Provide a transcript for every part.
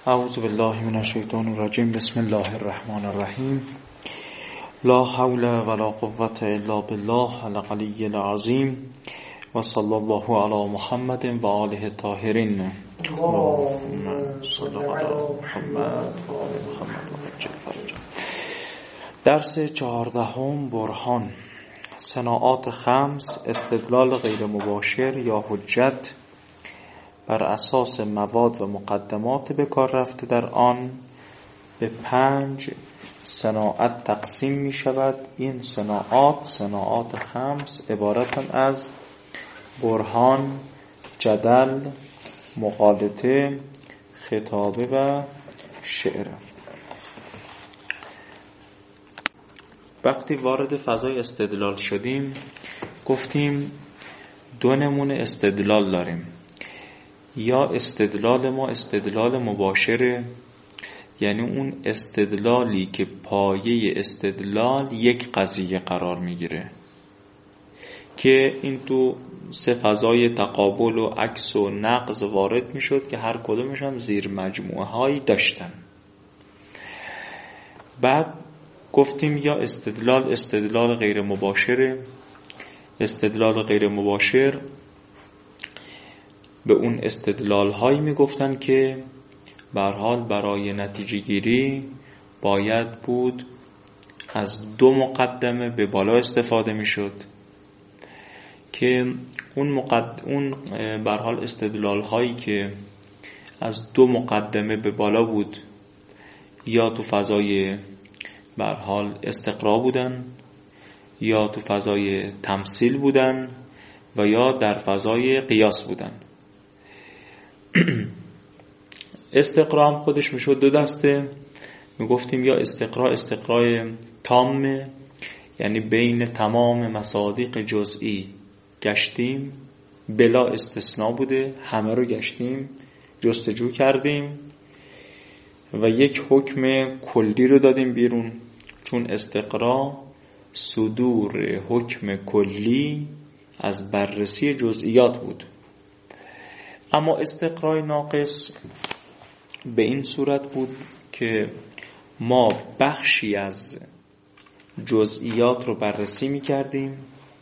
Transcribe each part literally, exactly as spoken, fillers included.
اعوذ بالله من الشیطان الرجیم. بسم الله الرحمن الرحیم. لا حول ولا قوة الا بالله العلی العظیم و صلی الله علی محمد و آله الطاهرین. اللهم صل علی محمد و آل محمد و عجل فرجه. درس چهاردهم برهان. صناعات خمس، استدلال غیر مباشر یا حجت بر اساس مواد و مقدمات به کار رفته در آن به پنج صناعت تقسیم می شود. این صناعات صناعات خمس عبارتند از برهان، جدل، مغالطه، خطابه و شعر. وقتی وارد فضای استدلال شدیم گفتیم دو نمونه استدلال داریم. یا استدلال ما استدلال مباشره، یعنی اون استدلالی که پایه استدلال یک قضیه قرار میگیره که این تو سه فضای تقابل و عکس و نقض وارد میشد که هر کدومش هم زیر مجموعه هایی داشتن. بعد گفتیم یا استدلال استدلال غیر مباشره. استدلال غیر مباشر به اون استدلال هایی می گفتن که به هر حال برای نتیجه گیری باید بود از دو مقدمه به بالا استفاده می شد که اون مقد... اون به هر حال استدلال هایی که از دو مقدمه به بالا بود یا تو فضای به هر حال استقرا بودن یا تو فضای تمثیل بودن و یا در فضای قیاس بودن. استقرا هم خودش میشد دو دسته. میگفتیم یا استقرا استقرای تامه، یعنی بین تمام مصادیق جزئی گشتیم بلا استثناء بوده، همه رو گشتیم جستجو کردیم و یک حکم کلی رو دادیم بیرون، چون استقرا صدور حکم کلی از بررسی جزئیات بود. اما استقرای ناقص به این صورت بود که ما بخشی از جزئیات رو بررسی می کردیم،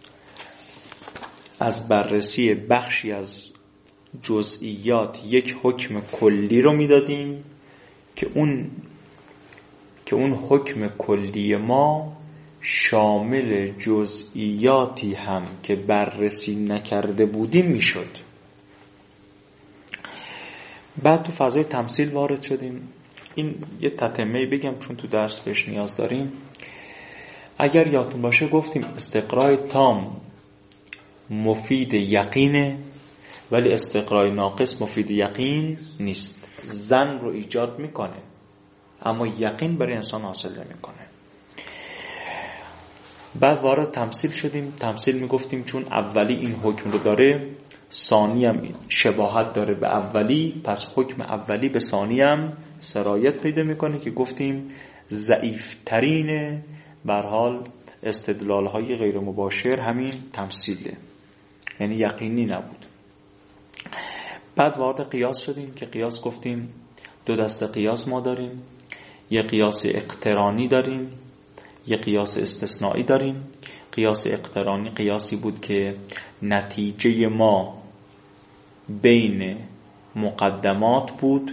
از بررسی بخشی از جزئیات یک حکم کلی رو می دادیم که اون که اون حکم کلی ما شامل جزئیاتی هم که بررسی نکرده بودیم می شد. بعد تو فضای تمثیل وارد شدیم. این یه تتمه‌ای بگم چون تو درس بهش نیاز داریم. اگر یادتون باشه گفتیم استقرای تام مفید یقینه ولی استقرای ناقص مفید یقین نیست. ظن رو ایجاد میکنه اما یقین برای انسان حاصل نمیکنه. بعد وارد تمثیل شدیم. تمثیل میگفتیم چون اولی این حکم رو داره، ثانی هم شباهت داره به اولی، پس حکم اولی به ثانی هم سرایت پیدا میکنه که گفتیم ضعیف ترین به هر حال استدلال های غیر مباشر همین تمثیله، یعنی یقینی نبود. بعد وارد قیاس شدیم که قیاس گفتیم دو دسته قیاس ما داریم. یه قیاس اقترانی داریم، یه قیاس استثنایی داریم. قیاس اقترانی قیاسی بود که نتیجه ما بین مقدمات بود،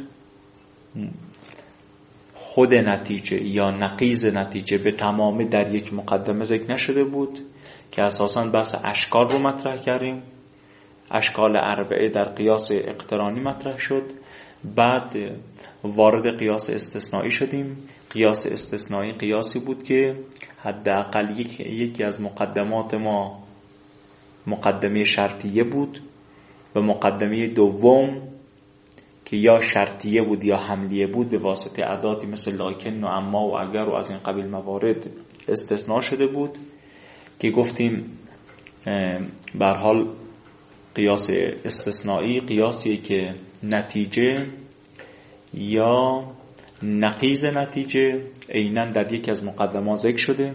خود نتیجه یا نقیض نتیجه به تمامی در یک مقدمه ذکر نشده بود که اساساً بحث اشکال رو مطرح کردیم. اشکال اربعه در قیاس اقترانی مطرح شد. بعد وارد قیاس استثنایی شدیم. قیاس استثنایی قیاسی بود که حداقل یکی از مقدمات ما مقدمه شرطیه بود و مقدمه دوم که یا شرطیه بود یا حملیه بود به واسطه اداتی مثل لکن و اما و اگر و از این قبیل موارد استثناء شده بود که گفتیم به هر حال قیاس استثنایی قیاسیه که نتیجه یا نقیض نتیجه عیناً در یکی از مقدمات ذکر شده.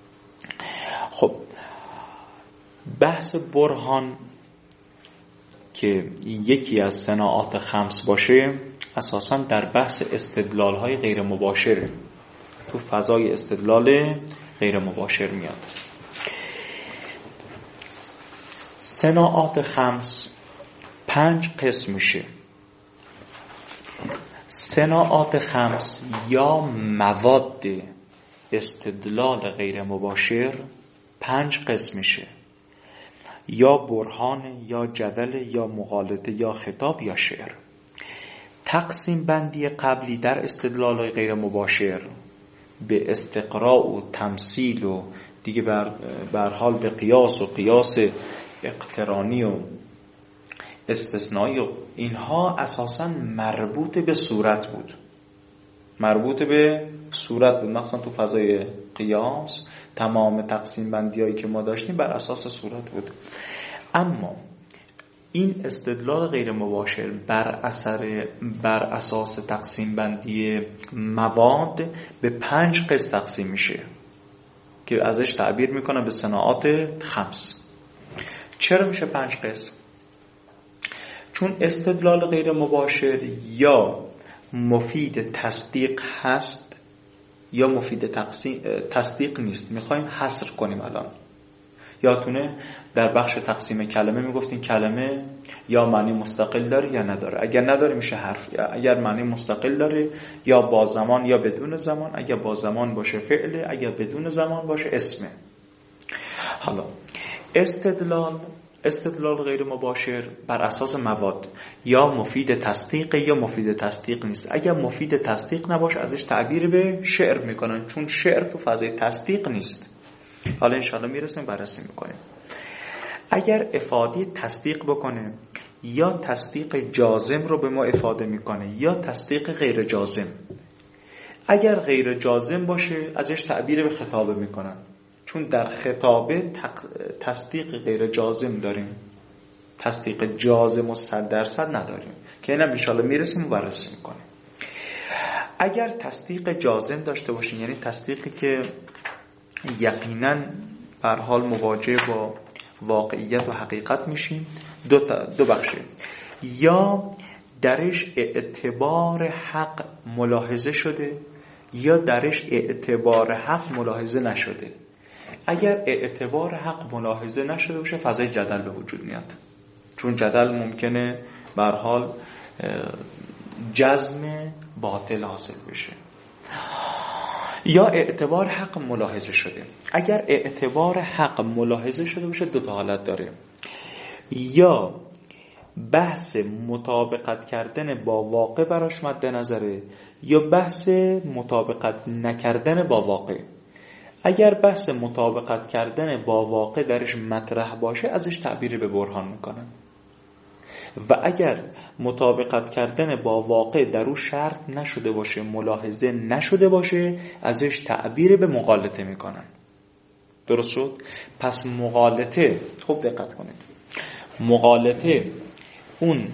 خب بحث برهان که یکی از صناعات خمس باشه اساساً در بحث استدلال‌های غیر مباشر، تو فضای استدلال غیر مباشر میاد. صناعات خمس پنج قسم میشه. صناعات خمس یا مواد استدلال غیر مباشر پنج قسم میشه، یا برهان، یا جدل، یا مغالطه، یا خطاب، یا شعر. تقسیم بندی قبلی در استدلال غیر مباشر به استقراء و تمثیل و دیگه بر, بر حال به قیاس و قیاس اقترانی و استثنایی و اینها اساساً مربوط به صورت بود، مربوط به صورت بود. مثلا تو فضای قیاس تمام تقسیم بندی هایی که ما داشتیم بر اساس صورت بود. اما این استدلال غیر مباشر بر اثر بر اساس تقسیم بندی مواد به پنج قسم تقسیم میشه که ازش تعبیر میکنه به صناعات خمس. چرا میشه پنج قسم؟ چون استدلال غیر مباشر یا مفید تصدیق هست یا مفید تصدیق نیست. میخوایم حصر کنیم. الان یادتونه در بخش تقسیم کلمه میگفتیم کلمه یا معنی مستقل داره یا نداره. اگر نداره میشه حرف، اگر معنی مستقل داره یا با زمان یا بدون زمان. اگر با زمان باشه فعله، اگر بدون زمان باشه اسمه. حالا استدلال استدلال غیر مباشر بر اساس مواد یا مفید تصدیق یا مفید تصدیق نیست. اگر مفید تصدیق نباشه ازش تعبیر به شعر میکنن، چون شعر تو فضای تصدیق نیست. حالا انشاءالله میرسیم بررسی میکنیم. اگر افاده تصدیق بکنه یا تصدیق جازم رو به ما افاده میکنه یا تصدیق غیر جازم. اگر غیر جازم باشه ازش تعبیر به خطابه میکنن، چون در خطابه تصدیق غیر جازم داریم، تصدیق جازم و صد درصد نداریم که اینم انشاءالله میرسیم و بررسی میکنیم. اگر تصدیق جازم داشته باشیم، یعنی تصدیقی که یقینا به هر حال مواجه با واقعیت و حقیقت میشیم، دو, دو بخشه. یا درش اعتبار حق ملاحظه شده یا درش اعتبار حق ملاحظه نشده. اگر اعتبار حق ملاحظه نشده باشه فضای جدل به وجود میاد، چون جدل ممکنه به هر حال جزم باطل حاصل بشه. یا اعتبار حق ملاحظه شده. اگر اعتبار حق ملاحظه شده باشه دو تا حالت داره. یا بحث مطابقت کردن با واقع براش مد نظره یا بحث مطابقت نکردن با واقع. اگر بحث مطابقت کردن با واقع درش مطرح باشه ازش تعبیر به برهان میکنن، و اگر مطابقت کردن با واقع در او شرط نشده باشه، ملاحظه نشده باشه، ازش تعبیر به مغالطه میکنن. درست شد؟ پس مغالطه، خوب دقت کنید، مغالطه اون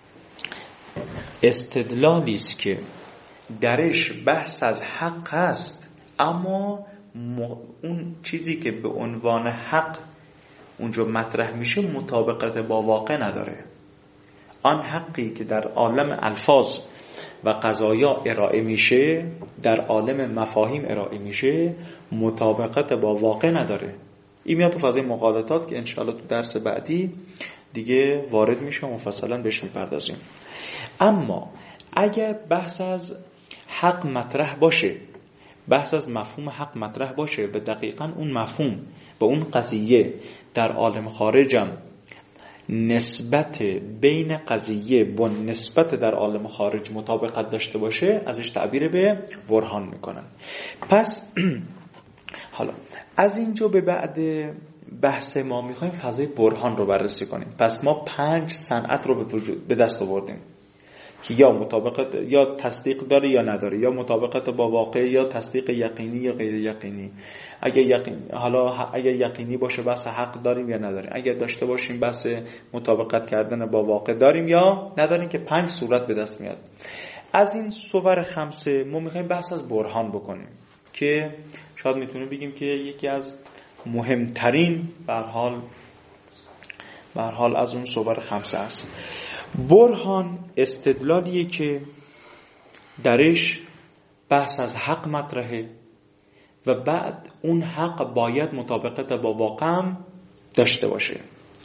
استدلالی است که درش بحث از حق هست اما اون چیزی که به عنوان حق اونجا مطرح میشه مطابقت با واقع نداره. آن حقی که در عالم الفاظ و قضایا ارائه میشه، در عالم مفاهیم ارائه میشه، مطابقت با واقع نداره. این میاد تو فضای مغالطات که انشاءالله تو درس بعدی دیگه وارد میشه و مفصلا بهش میپردازیم. اما اگر بحث از حق مطرح باشه، بحث از مفهوم حق مطرح باشه، به دقیقاً اون مفهوم به اون قضیه در عالم خارجم نسبت بین قضیه با نسبت در عالم خارج مطابقت داشته باشه، ازش تعبیر به برهان میکنن. پس حالا از اینجا به بعد بحث ما میخوایم فضای برهان رو بررسی کنیم. پس ما پنج صنعت رو به وجود به دست آوردیم که یا مطابقت یا تصدیق داره یا نداره، یا مطابقت با واقع، یا تصدیق یقینی یا غیر یقینی. اگه یقین حالا اگه یقینی باشه بحث حق داریم یا نداریم، اگه داشته باشیم بحث مطابقت کردن با واقع داریم یا نداریم، که پنج صورت به دست میاد. از این صور خمسه ما میخوایم بحث از برهان بکنیم که شاید میتونیم بگیم که یکی از مهمترین به هر حال به هر حال از اون صور خمسه است. برهان استدلالیه که درش بحث از حق مطرحه و بعد اون حق باید مطابقت با واقع داشته باشه.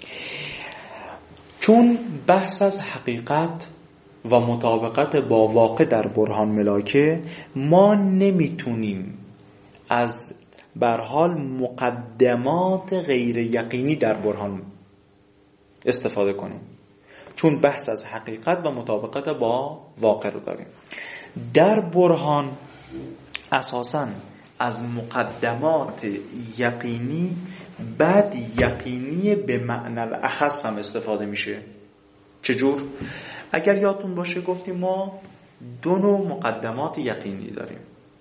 چون بحث از حقیقت و مطابقت با واقع در برهان ملاکه، ما نمیتونیم از به هر حال مقدمات غیر یقینی در برهان استفاده کنیم، چون بحث از حقیقت و مطابقت با واقع رو داریم. در برهان اساساً از مقدمات یقینی بعد یقینی به معنی الاخص هم استفاده میشه. چجور؟ اگر یادتون باشه گفتیم ما دو نوع مقدمات یقینی داریم،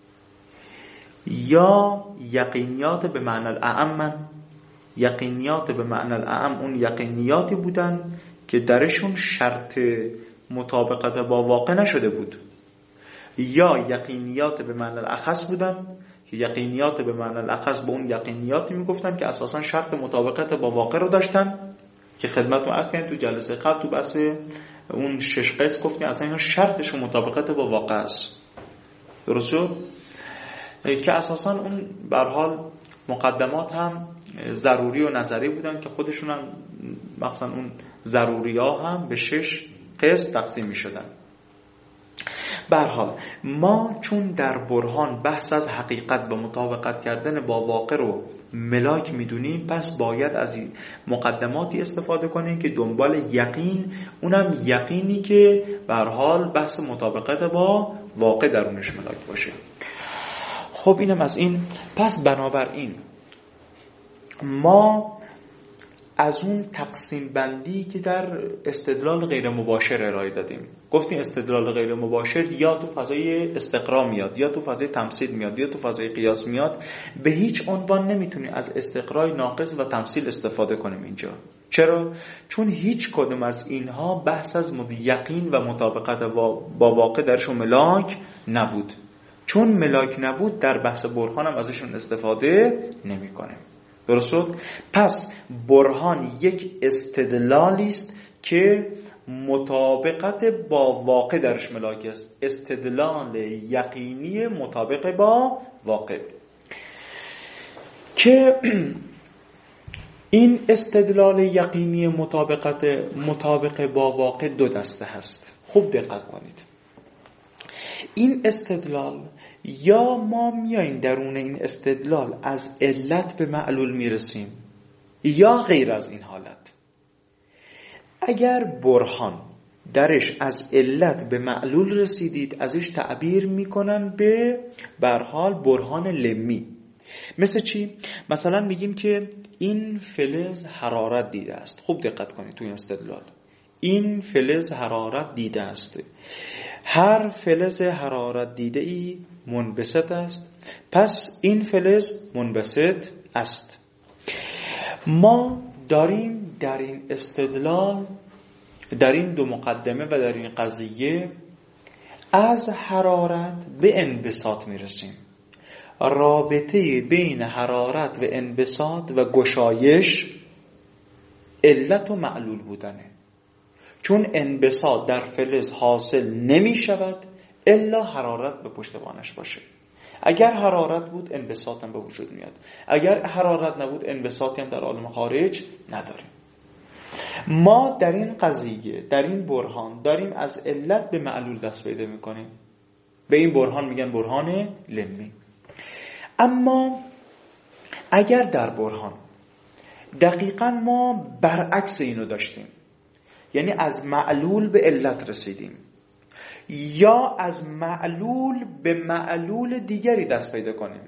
یا یقینیات به معنی الاعم. یقینیات به معنی الاعم اون یقینیاتی بودن که درشون شرط مطابقت با واقع نشده بود، یا یقینیات به معنی الاخص بودن که یقینیات به معنی الاخص به اون یقینیاتی میگفتن که اساسا شرط مطابقت با واقع رو داشتن، که خدمتتون عرض کردیم تو جلسه قبل تو بحث اون شش قسم گفتیم اصلا اینا شرطش مطابقت با واقع است. درست شد؟ که اساسا اون به هر حال مقدمات هم ضروری و نظری بودن که خودشون هم مثلا اون ضروری ها هم به شش قسم تقسیم می شدن. به هر حال ما چون در برهان بحث از حقیقت و مطابقت کردن با واقع رو ملاک میدونیم، پس باید از مقدماتی استفاده کنیم که دنبال یقین، اونم یقینی که به هر حال بحث مطابقت با واقع درونش ملاک باشه. خب اینم از این. پس بنابراین ما از اون تقسیم بندی که در استدلال غیر مباشر ارائه دادیم، گفتیم استدلال غیر مباشر یا تو فضای استقرا میاد، یا تو فضای تمثیل میاد، یا تو فضای قیاس میاد. به هیچ عنوان نمیتونیم از استقرای ناقص و تمثیل استفاده کنیم اینجا. چرا؟ چون هیچ کدوم از اینها بحث از یقین و مطابقت با واقع درشون ملاک نبود. چون ملاک نبود در بحث برهان هم ازشون استفاده نمی کنیم. درست شد؟ پس برهان یک استدلالی است که مطابقت با واقع درش ملاک است، استدلال یقینی مطابق با واقع، که این استدلال یقینی مطابقت مطابق با واقع دو دسته هست. خوب دقت کنید. این استدلال یا ما میاییم درون این استدلال از علت به معلول میرسیم، یا غیر از این حالت. اگر برهان درش از علت به معلول رسیدید، ازش تعبیر میکنن به به هر حال برهان لمی. مثل چی؟ مثلا میگیم که این فلز حرارت دیده است. خوب دقت کنید تو این استدلال. این فلز حرارت دیده است. هر فلز حرارت دیده ای منبسط است، پس این فلز منبسط است. ما داریم در این استدلال، در این دو مقدمه و در این قضیه، از حرارت به انبساط میرسیم. رابطه بین حرارت و انبساط و گشایش علت و معلول بودنه. چون انبساط در فلز حاصل نمی شود الا حرارت به پشتوانش باشه. اگر حرارت بود انبساط هم به وجود میاد، اگر حرارت نبود انبساطی هم در عالم خارج نداریم. ما در این قضیه، در این برهان داریم از علت به معلول دست پیدا میکنیم. به این برهان میگن برهان لمی. اما اگر در برهان دقیقاً ما برعکس اینو داشتیم، یعنی از معلول به علت رسیدیم، یا از معلول به معلول دیگری دست پیدا کنیم،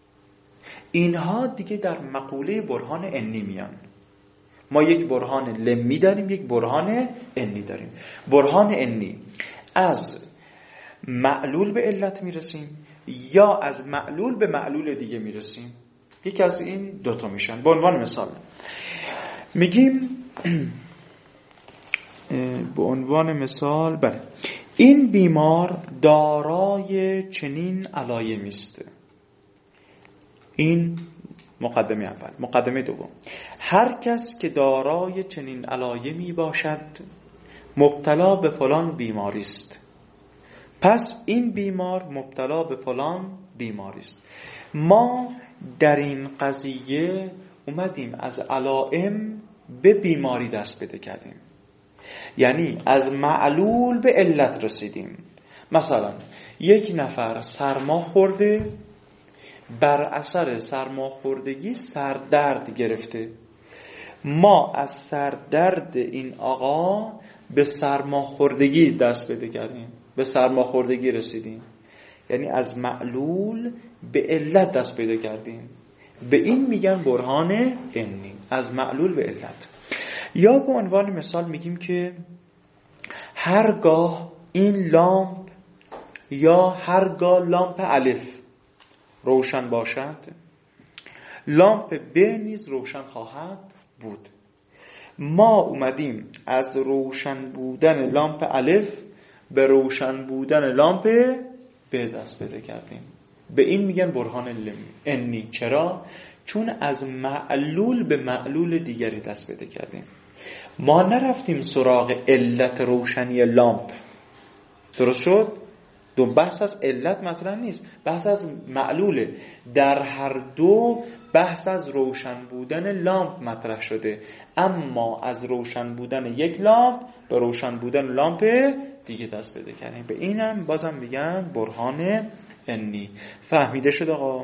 اینها دیگه در مقوله برهان انی میان. ما یک برهان لمی داریم، یک برهان انی داریم. برهان انی از معلول به علت میرسیم، یا از معلول به معلول دیگه میرسیم. یکی از این دوتا میشن. به عنوان مثال میگیم، به عنوان مثال بله، این بیمار دارای چنین علایمی است. این مقدمه اول. مقدمه دوم: هر کس که دارای چنین علایمی باشد مبتلا به فلان بیماری است، پس این بیمار مبتلا به فلان بیماری است. ما در این قضیه اومدیم از علائم به بیماری دست پیدا کردیم، یعنی از معلول به علت رسیدیم. مثلا یک نفر سرما خورده، بر اثر سرما خوردگی سردرد گرفته. ما از سردرد این آقا به سرما خوردگی دست پیدا کردیم، به سرما خوردگی رسیدیم، یعنی از معلول به علت دست پیدا کردیم. به این میگن برهان عنی، از معلول به علت. یا به عنوان مثال میگیم که هرگاه این لامپ یا هرگاه لامپ الف روشن باشد، لامپ ب نیز روشن خواهد بود. ما اومدیم از روشن بودن لامپ الف به روشن بودن لامپ ب دست پیدا کردیم. به این میگن برهان عنی. چرا؟ چون از معلول به معلول دیگری دست پیدا کردیم. ما نرفتیم سراغ علت روشنی لامپ. درست شد؟ دو بحث از علت مطرح نیست، بحث از معلوله. در هر دو بحث از روشن بودن لامپ مطرح شده، اما از روشن بودن یک لامپ به روشن بودن لامپ دیگه دست پیدا کردیم. به اینم بازم میگن برهان عنی. فهمیده شد آقا؟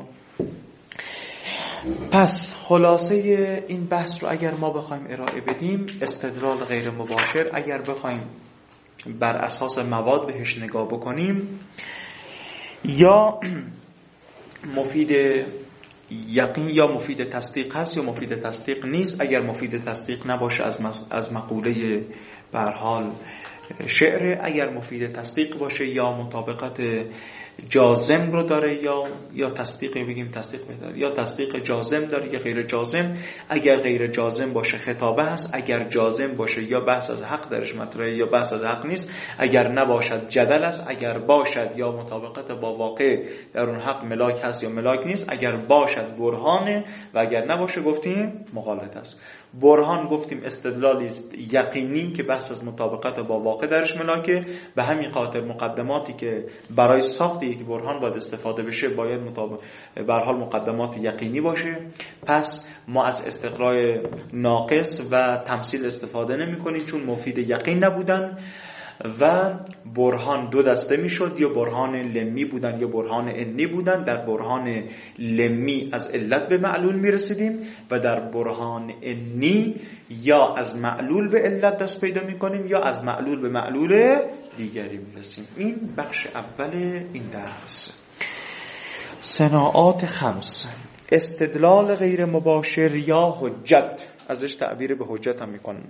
پس خلاصه این بحث رو اگر ما بخوایم ارائه بدیم، استدلال غیر مباشر اگر بخوایم بر اساس مواد بهش نگاه بکنیم، یا مفید یقین یا مفید تصدیق هست یا مفید تصدیق نیست. اگر مفید تصدیق نباشه از از مقوله به هر حال شعر، اگر مفید تصدیق باشه یا مطابقت جازم رو داره یا یا تصدیق بگیم تصدیق داره یا تصدیق جازم داره یا غیر جازم. اگر غیر جازم باشه خطابه هست، اگر جازم باشه یا بحث از حق درش مطرحه یا بحث از حق نیست. اگر نباشد جدل است، اگر باشد یا مطابقت با واقع در اون حق ملاک هست یا ملاک نیست. اگر باشد برهانه و اگر نباشه گفتیم مغالطه است. برهان گفتیم استدلالی است یقینی که بحث از مطابقت با واقع درش ملاکه. به همین خاطر مقدماتی که برای ساخت یک برهان باید استفاده بشه باید مطابق به هر حال مقدمات یقینی باشه. پس ما از استقراء ناقص و تمثیل استفاده نمی کنیم چون مفید یقین نبودن. و برهان دو دسته میشد، یا برهان لمی بودن یا برهان عنی بودن. در برهان لمی از علت به معلول میرسیدیم و در برهان عنی یا از معلول به علت دست پیدا میکنیم یا از معلول به معلول دیگری میرسیم. این بخش اول این درس. صناعات خمس: استدلال غیر مباشر یا حجت، ازش تعبیر به حجت هم میکنیم.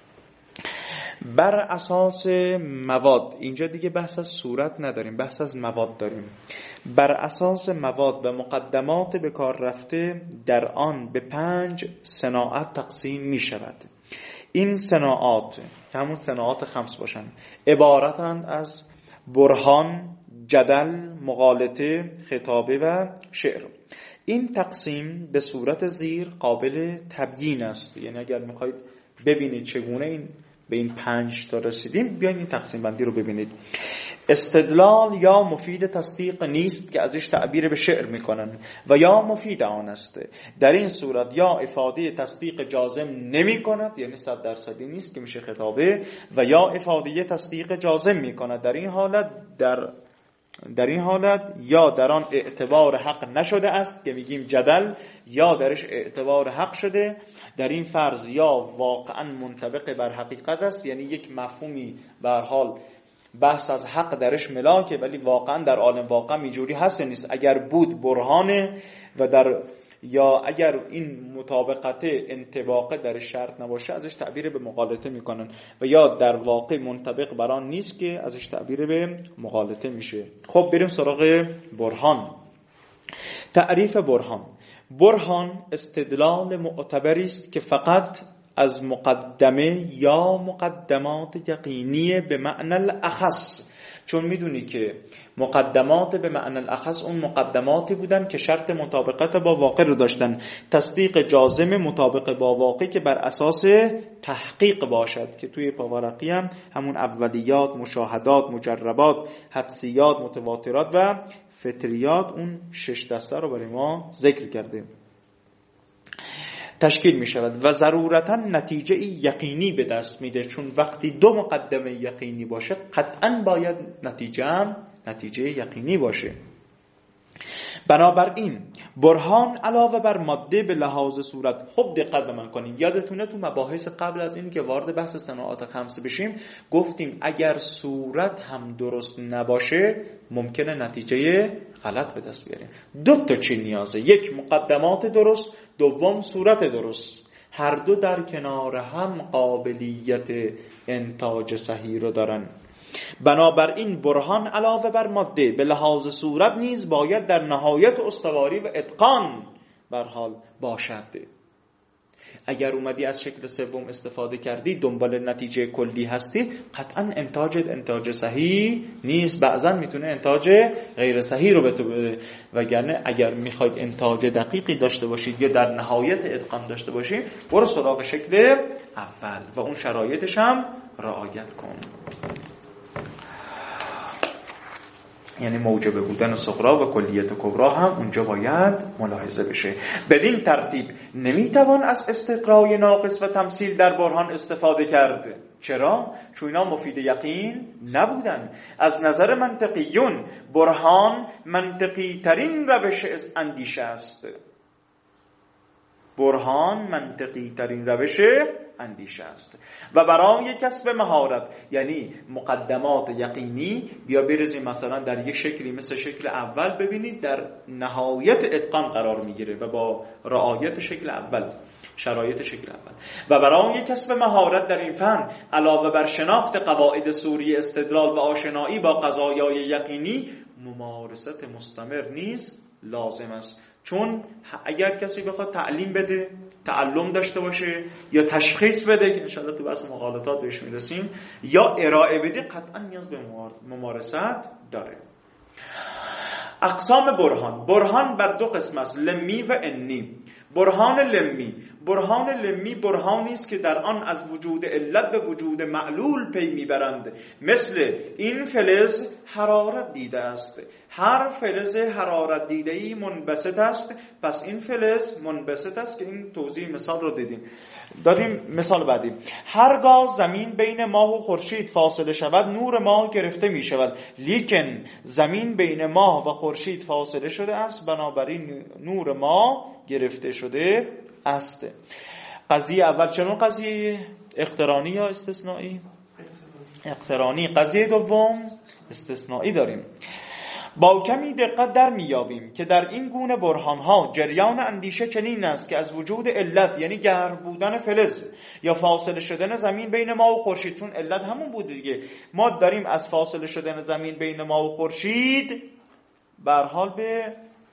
بر اساس مواد، اینجا دیگه بحث از صورت نداریم، بحث از مواد داریم. بر اساس مواد و مقدمات به کار رفته در آن به پنج صناعت تقسیم می شود. این صناعات که همون صناعات خمس باشن عبارتند از برهان، جدل، مغالطه، خطابه و شعر. این تقسیم به صورت زیر قابل تبیین است. یعنی اگر میخواید ببینید چگونه این به این پنج تا رسیدیم، بیاین این تقسیم بندی رو ببینید. استدلال یا مفید تصدیق نیست که ازش تعبیر به شعر میکنن و یا مفید آن است. در این صورت یا افاده تصدیق جازم نمی کند، یعنی صد درصدی نیست که میشه خطابه، و یا افاده تصدیق جازم میکند. در این حالت در در این حالت یا در آن اعتبار حق نشده است که میگیم جدل، یا درش اعتبار حق شده. در این فرض یا واقعا منطبق بر حقیقت است، یعنی یک مفهومی به هر حال بحث از حق درش ملاکه ولی واقعا در عالم واقع اینجوری هست یا نیست. اگر بود برهانه و در یا اگر این مطابقت انطباقه در شرط نباشه ازش تعبیر به مغالطه میکنن، و یا در واقع منطبق بر آن نیست که ازش تعبیر به مغالطه میشه. خب بریم سراغ برهان. تعریف برهان: برهان استدلال معتبری است که فقط از مقدمه یا مقدمات یقینی به معنی الاخص چون میدونی که مقدمات به معنی الاخص اون مقدماتی بودن که شرط مطابقت با واقع رو داشتن. تصدیق جازم مطابق با واقع که بر اساس تحقیق باشد، که توی پاورقی هم همون اولیات، مشاهدات، مجربات، حدسیات، متواترات و فطریات، اون شش دسته رو برای ما ذکر کرده. تشکیل می شود و ضرورتا نتیجه یقینی به دست میده، چون وقتی دو مقدمه یقینی باشه قطعا باید نتیجه هم نتیجه یقینی باشه. بنابراین برهان علاوه بر ماده به لحاظ صورت، خب دقت به من کنید، یادتونه تو مباحث قبل از این که وارد بحث صناعات خمسه بشیم گفتیم اگر صورت هم درست نباشه ممکنه نتیجه غلط به دست بیاریم. دو تا چیز نیازه، یک مقدمات درست، دوم صورت درست. هر دو در کنار هم قابلیت انتاج صحیح رو دارن. بنابراین برهان علاوه بر ماده به لحاظ صورت نیز باید در نهایت استواری و اتقان بر حال باشد. اگر اومدی از شکل سوم استفاده کردی دنبال نتیجه کلی هستی، قطعا انتاج انتاج صحیح نیست، بعضا میتونه انتاج غیر صحیح رو به تو بده. وگرنه اگر میخواید انتاج دقیقی داشته باشید یا در نهایت اتقان داشته باشید، برو سراغ شکل اول و اون شرایطش هم رعایت کن. یعنی موجب بودن صغرا و کلیت کبرا هم اونجا باید ملاحظه بشه. بدین ترتیب نمیتوان از استقرای ناقص و تمثیل در برهان استفاده کرد. چرا؟ چون اینا مفید یقین نبودن. از نظر منطقیون برهان منطقی ترین روش اندیشه است. برهان منطقی ترین روش اندیشه است و برای کسب مهارت، یعنی مقدمات یقینی بیا بریزیم مثلا در یک شکلی مثل شکل اول، ببینید در نهایت اتقان قرار میگیره و با رعایت شکل اول، شرایط شکل اول. و برای کسب مهارت در این فن علاوه بر شناخت قواعد سوری استدلال و آشنایی با قضایای یقینی، ممارست مستمر نیز لازم است. چون اگر کسی بخواد تعلیم بده، تعلم داشته باشه یا تشخیص بده که انشاءالله تو بحث مقالطات بهش میرسیم، یا ارائه بده، قطعا نیاز به ممارست داره. اقسام برهان. برهان بر دو قسم است، لمی و انی. برهان لمی، برهان لمی برهانی است که در آن از وجود علت به وجود معلول پی میبرند. مثل این فلز حرارت دیده است، هر فلز حرارت دیده‌ای منبسط است، پس این فلز منبسط است که این توضیح مثال رو دیدیم. دادیم مثال بعدی. هرگاه زمین بین ماه و خورشید فاصله شود نور ماه گرفته می شود، لیکن زمین بین ماه و خورشید فاصله شده است، بنابراین نور ماه گرفته شده است. قضیه اول چنون قضیه اقترانی یا استثنایی؟ اقترانی. قضیه دوم استثنایی داریم. با کمی دقت در میابیم که در این گونه برهانها جریان اندیشه چنین است که از وجود علت، یعنی گرم بودن فلز یا فاصله شدن زمین بین ما و خورشید، چون علت همون بود دیگه، ما داریم از فاصله شدن زمین بین ما و خورشید به هر حال به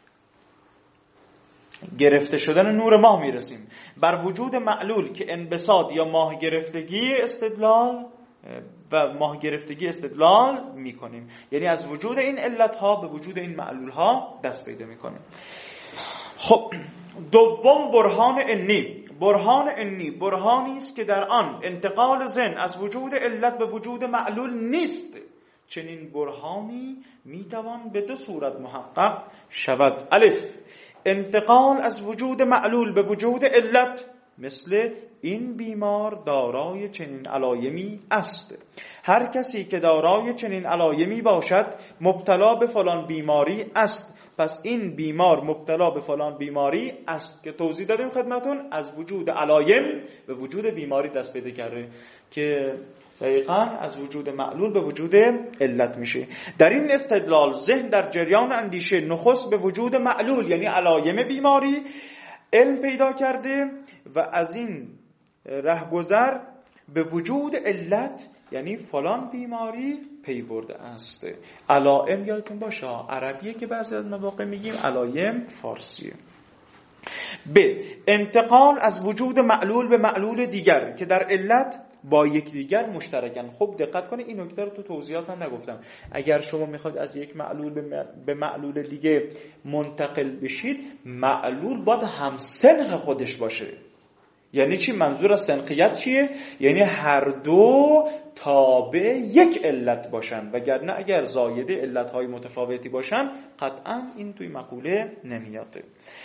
گرفته شدن نور ماه میرسیم. بر وجود معلول که انبساط یا ماه گرفتگی استدلال و ماه گرفتگی استدلال میکنیم، یعنی از وجود این علت ها به وجود این معلول ها دست پیدا میکنیم. خب دوم برهان انی. برهان انی برهانی است که در آن انتقال ذهن از وجود علت به وجود معلول نیست. چنین برهانی میتوان به دو صورت محقق شود. الف، انتقال از وجود معلول به وجود علت، مثل این بیمار دارای چنین علایمی است. هر کسی که دارای چنین علایمی باشد مبتلا به فلان بیماری است، پس این بیمار مبتلا به فلان بیماری است، که توضیح دادیم خدمتون از وجود علایم به وجود بیماری دست پیدا کرده که دقیقاً از وجود معلول به وجود علت میشه. در این استدلال ذهن در جریان اندیشه نخست به وجود معلول یعنی علایم بیماری علم پیدا کرده و از این رهگذر به وجود علت یعنی فلان بیماری پی برده است. علائم یادتون باشه عربیه که بعضی از مواقع میگیم، علایم فارسیه. ب، انتقال از وجود معلول به معلول دیگر که در علت با یکدیگر مشترکن. خب دقت کنید این نکته رو تو توضیحات هم نگفتم. اگر شما میخواید از یک معلول به معلول دیگه منتقل بشید، معلول باید هم سنخ خودش باشه. یعنی چی؟ منظور از سنخیت چیه؟ یعنی هر دو تابع یک علت باشن، وگرنه اگر زایده علتهای متفاوتی باشن قطعا این توی مقوله نمیاد.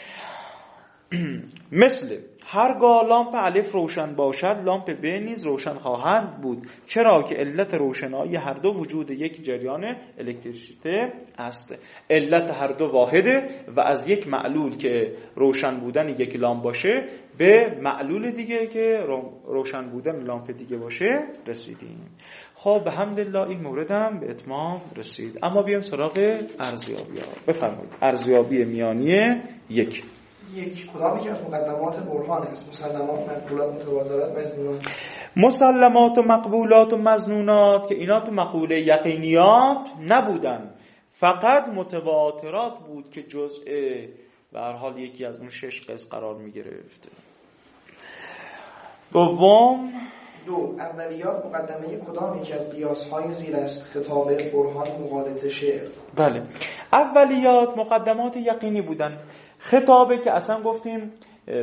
مثل هرگاه لامپ الف روشن باشد لامپ ب نیز روشن خواهد بود، چرا که علت روشنایی هر دو وجود یک جریان الکتریسیته است. علت هر دو واحده و از یک معلول که روشن بودن یک لامپ باشه به معلول دیگه که روشن بودن لامپ دیگه باشه رسیدیم. خب به حمدالله این مورد هم به اتمام رسید. اما بیایم سراغ ارزیابی ها. بفرمایید. ارزیابی میانی یک. یک، کدامی که از مقدمات برهان است؟ مسلمات، مقبولات، متواترات، مظنونات. مسلمات و مقبولات و مظنونات که اینا تو مقوله یقینیات نبودن، فقط متواترات بود که جزء به هر حال یکی از اون شش قسم قرار می گرفت. دوم، دو، اولیات مقدمه کدامی که از قیاس‌های زیر است؟ خطابه، برهان، مقالطه، شعر. بله، اولیات مقدمات یقینی بودن. خطابه که اصلا گفتیم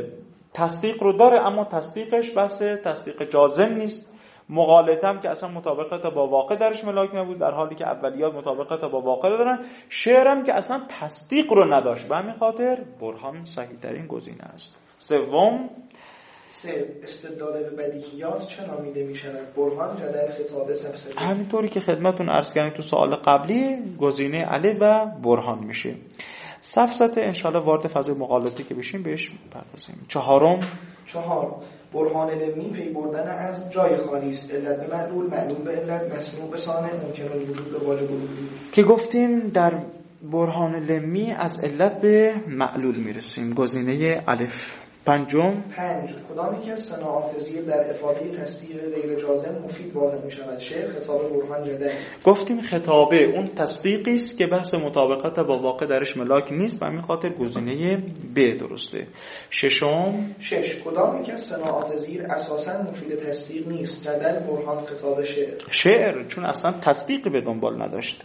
تصدیق رو داره اما تصدیقش بس تصدیق جازم نیست. مقالطه هم که اصلا مطابقت با واقع درش ملاک نبود، در حالی که اولیات مطابقت با واقع دارن. شعر هم که اصلا تصدیق رو نداشت، به همین خاطر برهان صحیح ترین گزینه است. سوم، سه، استدلال به بدیهیات چه نامیده می شود؟ برهان، جدل، خطابه، سفسطه. همینطوری که خدمتون عرض کردیم تو سوال قبلی گزینه الف و برهان میشه. سفسطه انشالله وارد فاز مقالطه که بشیم بهش پردازیم. چهارم، چهار، برهان لمی پی بردن از جای خالی است. علت به معلول، معلول به علت، مسموع به صانع، ممکن الوجود به واجب الوجود. که گفتیم در برهان لمی از علت به معلول میرسیم. گزینه الف. پنجم، پنج، کدامی که صناعات زیر در افاده تصدیق غیر جازم مفید واقع می شود؟ شعر، خطابه، برهان، جدل. گفتیم خطابه اون تصدیقی است که بحث مطابقت با واقع درش ملاک نیست، به همین خاطر گزینه ب درسته. ششم، شش، کدامی که صناعات زیر اساساً مفید تصدیق نیست؟ جدل، برهان، خطابه، شعر. شعر، چون اصلا تصدیقی به دنبال نداشت.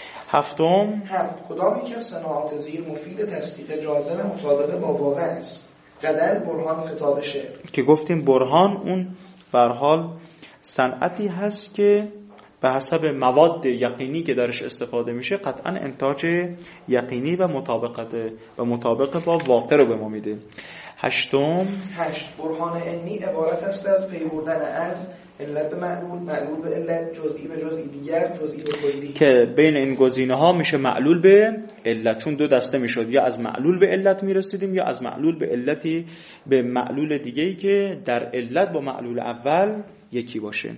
هفتم، هفت، کدامی که صناعات زیر مفید تصدیق جازم مطابق با واقع است؟ جدل، برهان، خطاب، شعر. که گفتیم برهان اون به هر حال صنعتی هست که به حسب مواد یقینی که درش استفاده میشه قطعا انتاج یقینی و مطابقت و مطابق با واقع رو به ما میده. هشتم، هشت، برهان علمی عبارت است از پی بردن از علت به معلول، معلول به علت، جزئی به جزئی دیگر، جزئی به کلی. که بین این گزینه ها میشه معلول به علت، چون دو دسته میشد، یا از معلول به علت میرسیدیم یا از معلول به علتی به معلول دیگه‌ای که در علت با معلول اول یکی باشه.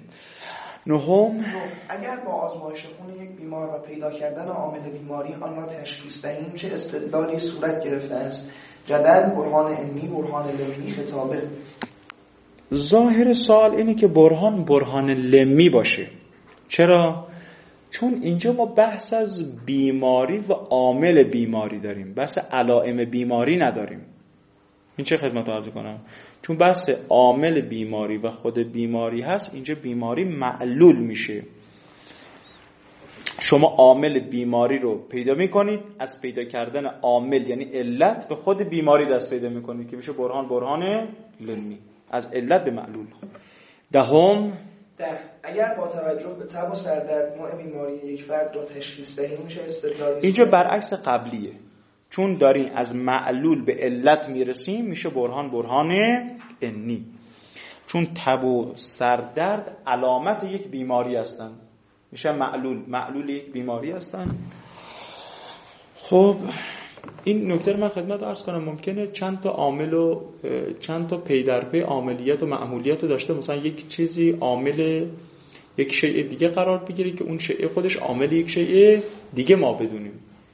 نهم، اگر با آزمایش خون یک بیمار و پیدا کردن عامل بیماری آن را تشخیص دهیم چه استدلالی صورت گرفته است؟ جدل، برهان علمی، برهان لمی، خطابه. ظاهر سوال اینه که برهان برهان لمی باشه. چرا؟ چون اینجا ما بحث از بیماری و عامل بیماری داریم، بحث علائم بیماری نداریم. این چه خدمت عرض کنم؟ چون بحث عامل بیماری و خود بیماری هست، اینجا بیماری معلول میشه. شما عامل بیماری رو پیدا میکنید، از پیدا کردن عامل یعنی علت به خود بیماری دست پیدا میکنید که میشه برهان برهان لمی، از علت به معلول. دهم، ده، اگر با توجه به تب و سردرد نوع بیماری یک فرد را تشخیص دهیم چه استدلالی؟ اینجا برعکس قبلیه، چون داریم از معلول به علت میرسیم میشه برهان برهان انی، چون تب و سردرد علامت یک بیماری هستن، میشه معلول معلول یک بیماری هستن. خب این نکته رو من خدمت عرض کنم، ممکنه چند تا عامل و چند تا پی در پی عاملیت و معمولیت رو داشته، مثلا یک چیزی عامل یک شیء دیگه قرار بگیره که اون شیء خودش عامل یک شیء دیگه ما بدونیم.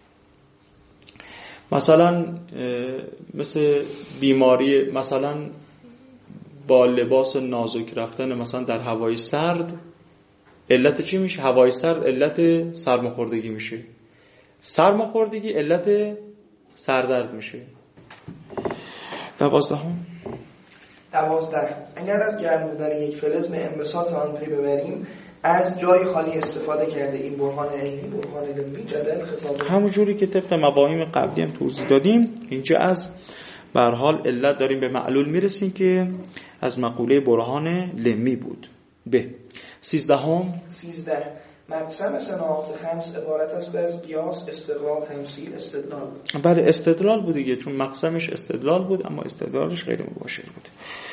مثلا مثل بیماری مثلا با لباس نازک رفتن مثلا در هوای سرد، علت چی میشه؟ هوای سرد علت سرماخوردگی میشه، سرماخوردگی علت سردرد میشه. دوازدهم، دوازده. اگر از گرم بودن یک فلز به انبساط آن پی ببریم، از جای خالی استفاده کرده این برهان علمی، برهان علمی، جدل، خطاب. همون جوری که طبق مفاهیم قبلی هم توضیح دادیم، اینجا از به هر حال علت داریم به معلول میرسیم که از مقوله برهان لمی بود. به سیزدهم. سیزده. مقسم صناعات خمس عبارت است از قیاس، استقرار، تمثیل، استدلال. بله استدلال بود دیگه، چون مقسمش استدلال بود اما استدلالش غیر مباشر بود.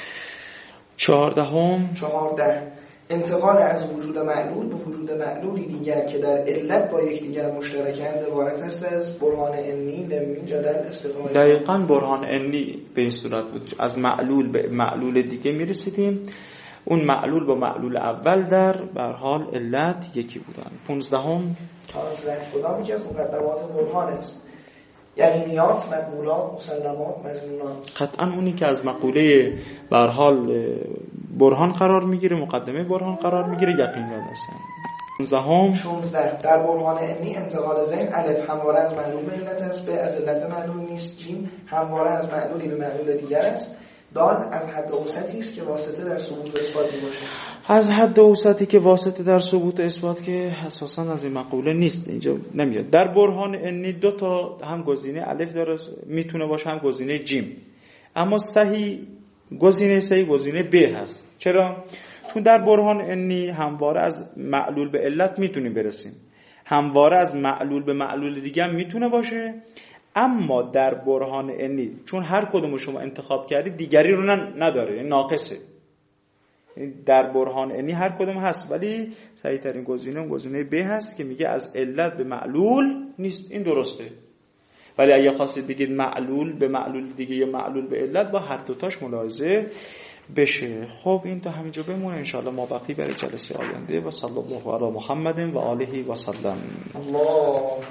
چهاردهم. چهارده. انتقال از وجود معلول به وجود معلولی دیگر که در علت با یکدیگر مشترکند عبارت است از برهان علمی، لمی، جدل، استقرار. دقیقاً برهان علمی به این صورت بود، از معلول به معلول دیگه میرسیدیم، اون معلول با معلول اول در به هر حال علت یکی بودن. پانزدهم. پانزده. کدام که از مقدمات برهان است؟ یقینیات، مقولات، مسلمات، مظنونات. قطعا اونی که از مقوله به هر حال برهان قرار میگیره، مقدمه برهان قرار میگیره، یقینیات هستن. شانزدهم. شانزده. در برهان علمی انتقال ذهن الف همواره از معلول به علت است، به از علت به معلول نیست، جیم همواره از معلولی به معلول دیگر است، دال از حد اوسطی است که واسطه در ثبوت و اثبات میباشد. از حد اوسطی که واسطه در ثبوت و اثبات که اساسا از این مقوله نیست، اینجا نمیاد. در برهان علمی دو تا هم گزینه الف داره میتونه باشه، هم گزینه جیم، اما صحیح گزینه صحیح گزینه ب هست. چرا؟ چون در برهان علمی همواره از معلول به علت میتونیم برسیم، همواره از معلول به معلول دیگه هم میتونه باشه، اما در برهان علمی چون هر کدوم شما انتخاب کردید دیگری رو نداره، ناقصه. در برهان علمی هر کدوم هست ولی صحیح ترین گزینه گزینه ب هست که میگه از علت به معلول نیست. این درسته، ولی اگه خواستید بگید معلول به معلول دیگه یا معلول به علت، با هر دوتاش ملاحظه بشه. خب این تا همینجا بمونه، انشاءالله ما بقیه برای جلسه آینده. و صلی الله علی محمد و آله و سلم. الله